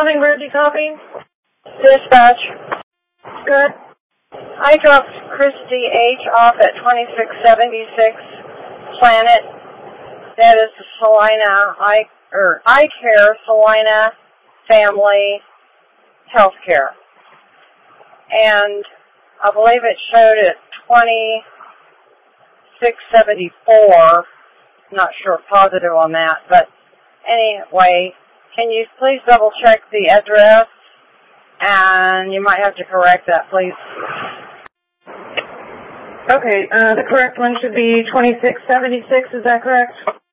Hummingbird, you copy? Dispatch. Good. I dropped Christy H. off at 2676 Planet. That is the Salina iCare Salina Family Healthcare. And I believe it showed at 2674. Not sure positive on that, but anyway, can you please double check the address? And you might have to correct that, please. Okay, the correct one should be 2676, is that correct?